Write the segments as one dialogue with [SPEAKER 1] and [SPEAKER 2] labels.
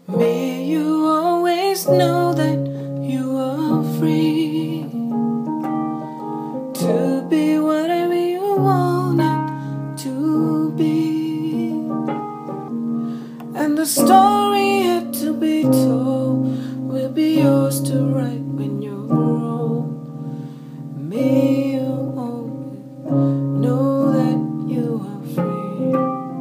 [SPEAKER 1] May you always know that you are free to be whatever you want it to be, and the story yet to be told will be yours to write when you're old. May you always know that you are free.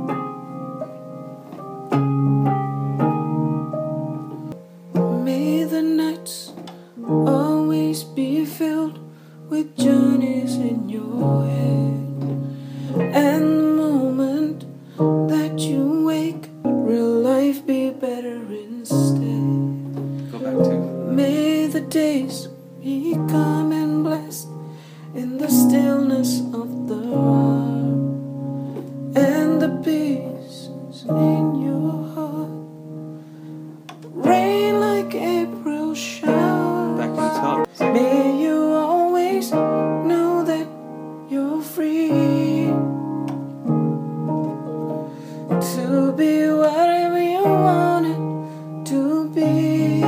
[SPEAKER 1] May the nights always be filled with journeys in your head, and the moment that you wake, real life be better instead.
[SPEAKER 2] Go back to.
[SPEAKER 1] May the days be calm and blessed in the stillness of the heart, and the peace in your heart rain like April showers.
[SPEAKER 2] Back to the top.
[SPEAKER 1] May you always know that you're free to be whatever you want it to be,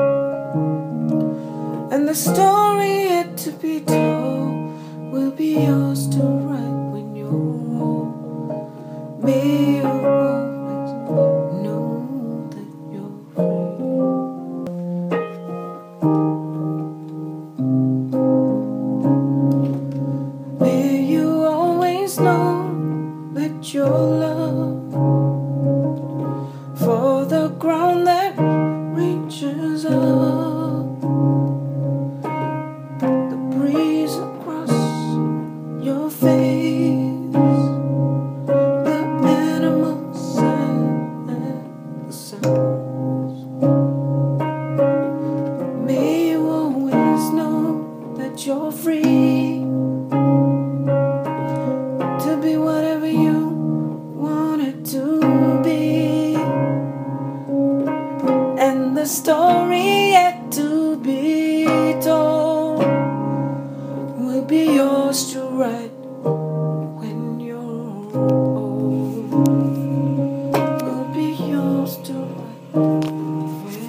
[SPEAKER 1] and the story yet to be told will be yours to write when you're old. May you always know that you're free. May you always know that you're loved, for the ground that reaches up, the breeze across your face, the animals and the sounds. May you always know that you're free to be whatever you want it to be, and the story yet to be told will be yours to write when you're old. Will be yours to write when